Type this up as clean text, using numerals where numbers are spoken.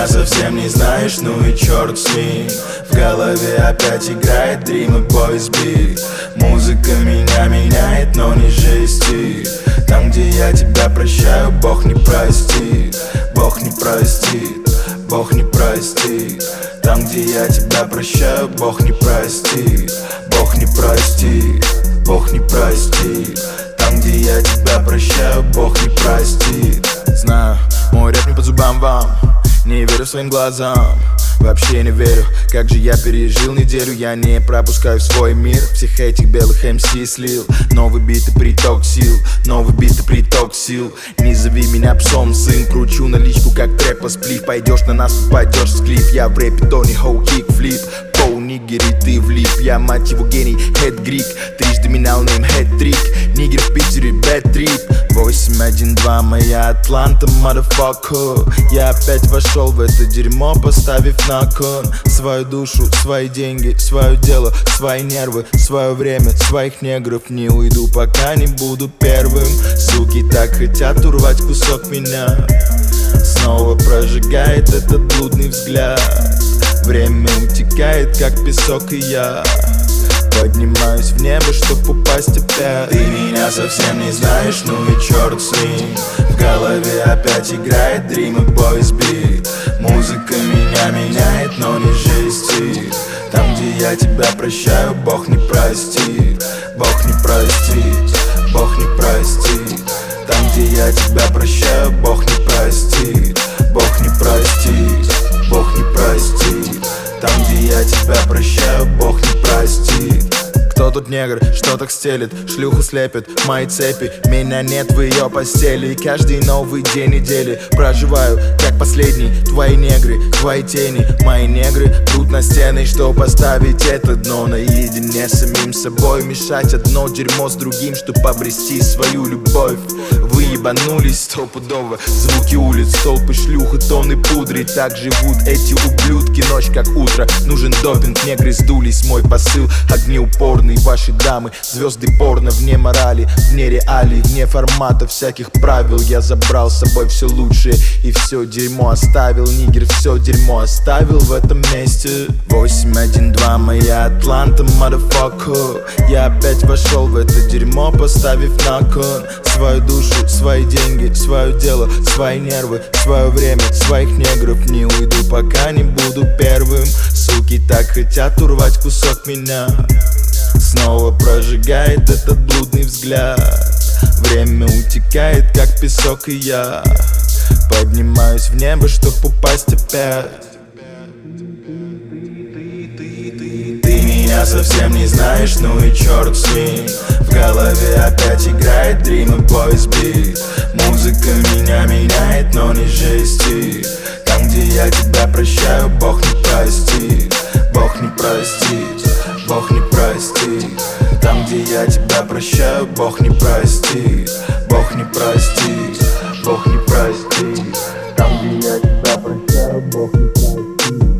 меня совсем не знаешь, ну и черт с ним. В голове опять играет Dream и Boys Beat. Музыка меня меняет, но не жести. Там, где я тебя прощаю, Бог не простит. Бог не простит, Бог не простит. Там, где я тебя прощаю, Бог не простит. Бог не простит, Бог не простит. Там, где я тебя прощаю, Бог не простит. Знаю, мой рэп не по зубам вам, не верю своим глазам. Вообще не верю, как же я пережил неделю. Я не пропускаю в свой мир всех этих белых МС слил. Новый бит и приток сил, новый бит и приток сил. Не зови меня псом, сын, кручу наличку как трэпа сплив. Пойдешь на нас, упадешь в клип. Я в рэпе Тони Хоу, кик, флип. Поу, нигери, ты влип. Я мать его гений, хэт грик. Трижды менял нейм, хэт-трик. Нигер в Питере, бэт-трип. 8-1-2, моя Атланта, motherfucker. Я опять вошел в это дерьмо, поставив на кон свою душу, свои деньги, свое дело, свои нервы, свое время, своих негров. Не уйду, пока не буду первым. Суки так хотят урвать кусок меня. Снова прожигает этот блудный взгляд. Время утекает, как песок, и я поднимаюсь в небо, чтоб упасть опять. Ты меня совсем не знаешь, ну и черт с ним. В голове опять играет Dream и Boys Beat. Музыка меня меняет, но не жести. Там, где я тебя прощаю, Бог не простит. Бог не простит, Бог не простит. Там, где я тебя прощаю, Бог не простит. Бог не простит, Бог не простит. Там, где я тебя прощаю, Бог не простит. Кто тут негр, что так стелит, шлюху слепит, мои цепи. Меня нет в ее постели, и каждый новый день недели проживаю, как последний. Твои негры, твои тени, мои негры тут на стены, что поставить это дно наедине с самим собой. Мешать одно дерьмо с другим, чтоб обрести свою любовь. Вы ебанулись стопудово, звуки улиц, толпы шлюх и тонны пудры. Так живут эти ублюдки, ночь как утро. Нужен допинг, негры сдулись, мой посыл огнеупорный. Ваши дамы, звезды порно, вне морали, вне реалий, вне формата всяких правил. Я забрал с собой все лучшее и все дерьмо оставил. Нигер все дерьмо оставил в этом месте. 8-1-2, моя Атланта, motherfucker. Я опять вошел в это дерьмо, поставив на кон свою душу, свои деньги, свое дело, свои нервы, свое время, своих негров. Не уйду, пока не буду первым. Суки так хотят урвать кусок меня. Снова прожигает этот блудный взгляд. Время утекает, как песок, и я поднимаюсь в небо, чтоб упасть опять. Ты меня совсем не знаешь, ну и черт с ним. В голове опять играет Dream и Boys Beat. Музыка меня меняет, но не жести. Там, где я тебя прощаю, Бог не простит. Бог не простит, Бог не простит. Там, где я тебя прощаю, Бог не простит. Бог не простит, Бог не простит. Там, где я тебя прощаю, Бог не простит.